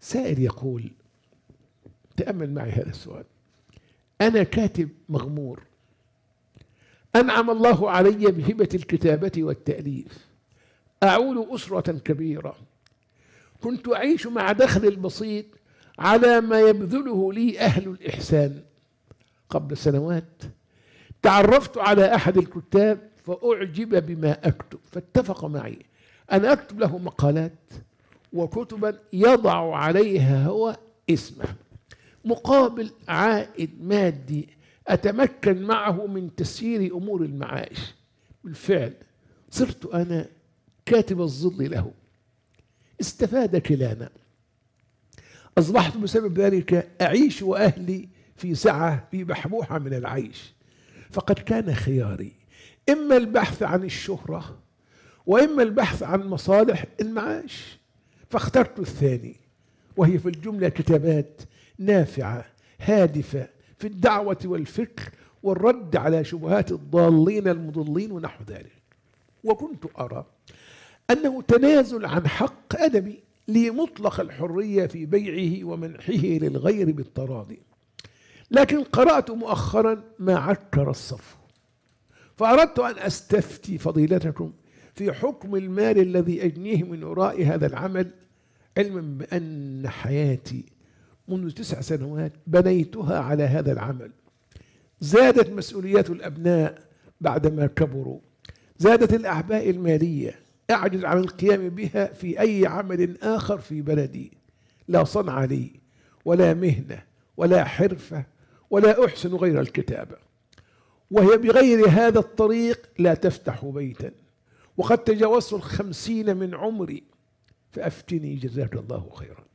سائل يقول، تأمل معي هذا السؤال: أنا كاتب مغمور، أنعم الله علي بهبة الكتابة والتأليف، أعول أسرة كبيرة، كنت أعيش مع دخل البسيط على ما يبذله لي أهل الإحسان. قبل سنوات تعرفت على أحد الكتاب فأعجب بما أكتب، فاتفق معي أن أكتب له مقالات وكتبا يضع عليها هو اسمه مقابل عائد مادي أتمكن معه من تسيير أمور المعاش. بالفعل صرت أنا كاتب الظل له، استفاد كلانا، أصبحت بسبب ذلك أعيش وأهلي في سعة، في بحبوحة من العيش. فقد كان خياري إما البحث عن الشهرة وإما البحث عن مصالح المعاش، فاخترت الثاني، وهي في الجملة كتابات نافعة هادفة في الدعوة والفكر والرد على شبهات الضالين المضلين ونحو ذلك. وكنت أرى أنه تنازل عن حق أدبي لمطلق الحرية في بيعه ومنحه للغير بالتراضي. لكن قرأت مؤخرا ما عكر الصف، فأردت أن أستفتي فضيلتكم في حكم المال الذي أجنيه من وراء هذا العمل، علما بأن حياتي منذ 9 سنوات بنيتها على هذا العمل. زادت مسؤوليات الأبناء بعدما كبروا، زادت الأعباء المالية، أعجز عن القيام بها في أي عمل آخر في بلدي. لا صنع لي ولا مهنة ولا حرفة ولا أحسن غير الكتابة، وهي بغير هذا الطريق لا تفتح بيتا، وقد تجاوزت 50 من عمري، فأفتني جزاك الله خيرا.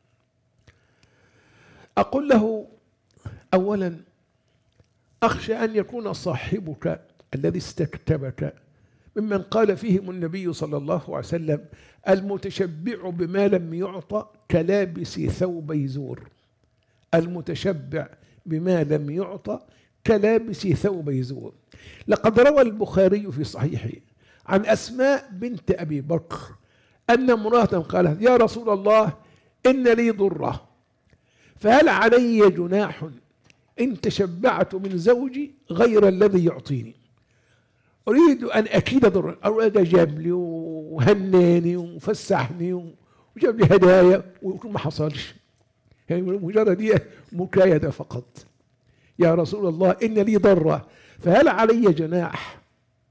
أقول له: أولا أخشى أن يكون صاحبك الذي استكتبك ممن قال فيهم النبي صلى الله عليه وسلم: المتشبع بما لم يعطى كلابس ثوبي زور. المتشبع بما لم يعطى كلابس ثوبي زور. لقد روى البخاري في صحيحه عن أسماء بنت أبي بكر أن امرأة قالت: يا رسول الله، إن لي ضرة، فهل علي جناح إن تشبعت من زوجي غير الذي يعطيني؟ أريد أن أكيد ضرا، أريد جاب لي وهناني وفسحني وجاب لي هدايا ويكون ما حصلش، يعني مجرد هي مكايدة فقط. يا رسول الله، إن لي ضرة، فهل علي جناح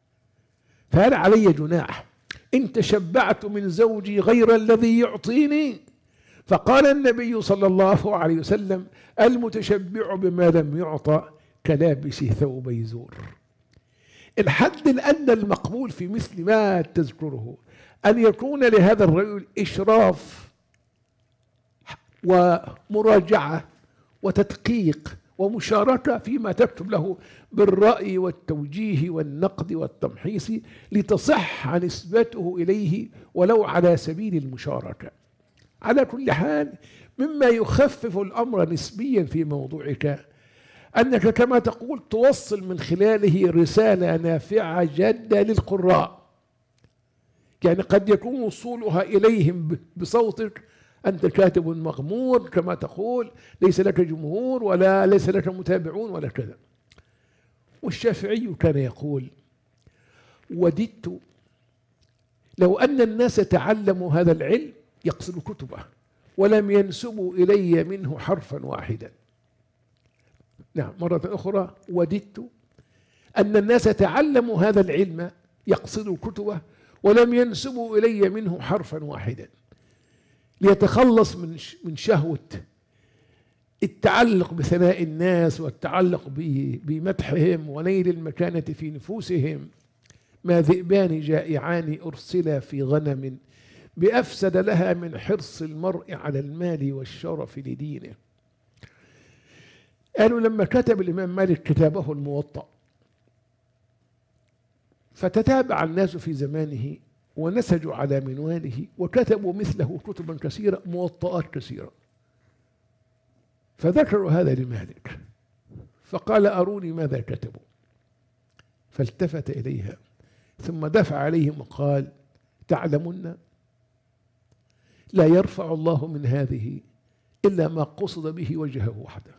إن تشبعت من زوجي غير الذي يعطيني؟ فقال النبي صلى الله عليه وسلم: المتشبع بما لم يعطى كلابس ثوبي زور. الحد الأدنى المقبول في مثل ما تذكره أن يكون لهذا الرجل إشراف ومراجعة وتدقيق ومشاركة فيما تكتب له بالرأي والتوجيه والنقد والتمحيص لتصح نسبته إليه ولو على سبيل المشاركة. على كل حال، مما يخفف الأمر نسبيا في موضوعك أنك كما تقول توصل من خلاله رسالة نافعة جادة للقراء، يعني قد يكون وصولها إليهم بصوتك. أنت كاتب مغمور كما تقول، ليس لك جمهور ولا ليس لك متابعون ولا كذا. والشافعي كان يقول: وددت لو أن الناس تعلموا هذا العلم، يقصد كتبه، ولم ينسبوا إلي منه حرفا واحدا. نعم، مرة أخرى: وددت أن الناس تعلموا هذا العلم، يقصد كتبه، ولم ينسبوا إلي منه حرفا واحدا، ليتخلص من شهوة التعلق بثناء الناس والتعلق بمدحهم ونيل المكانة في نفوسهم. ما ذئبان جائعان أرسلا في غنم، بأفسد لها من حرص المرء على المال والشرف لدينه. قالوا لما كتب الإمام مالك كتابه الموطأ، فتتابع الناس في زمانه ونسجوا على منواله وكتبوا مثله كتبا كثيرة، موطئات كثيرة. فذكروا هذا لمالك، فقال: أروني ماذا كتبوا. فالتفت إليها ثم دفع عليهم وقال: تعلمون لا يرفع الله من هذه إلا ما قصد به وجهه وحده.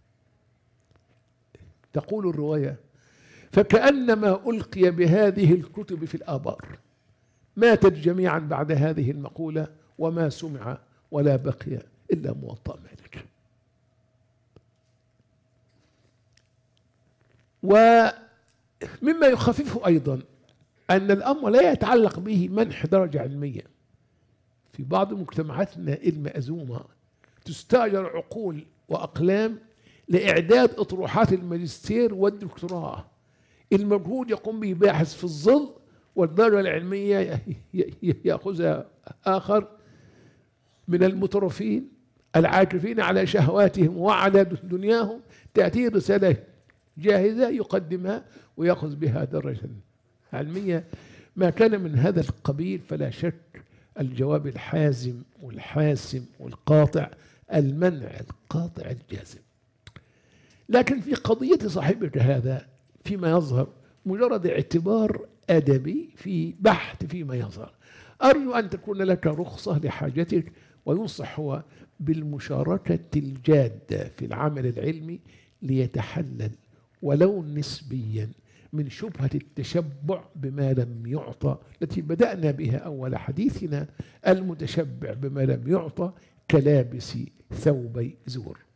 تقول الرواية: فكأنما ألقي بهذه الكتب في الآبار، ماتت جميعا بعد هذه المقولة، وما سمع ولا بقي إلا موطأ مالك. ومما يخففه أيضا أن الأمر لا يتعلق به منح درجة علمية. في بعض مجتمعاتنا المأزومة تستأجر عقول وأقلام لإعداد أطروحات الماجستير والدكتوراه. المجهود يقوم به باحث في الظل، والدرجة العلمية يأخذها آخر من المترفين العاكفين على شهواتهم وعلى دنياهم. تأتي رسالة جاهزة يقدمها ويأخذ بها درجة علمية. ما كان من هذا القبيل فلا شك الجواب الحازم والحاسم والقاطع المنع القاطع الجازم. لكن في قضية صاحبك هذا فيما يظهر مجرد اعتبار أدبي في بحث فيما يظهر. أرجو أن تكون لك رخصة لحاجتك، وينصح هو بالمشاركة الجادة في العمل العلمي ليتحلل ولو نسبيا من شبهة التشبع بما لم يعطى التي بدأنا بها أول حديثنا: المتشبع بما لم يعطى كلابس ثوبي زور.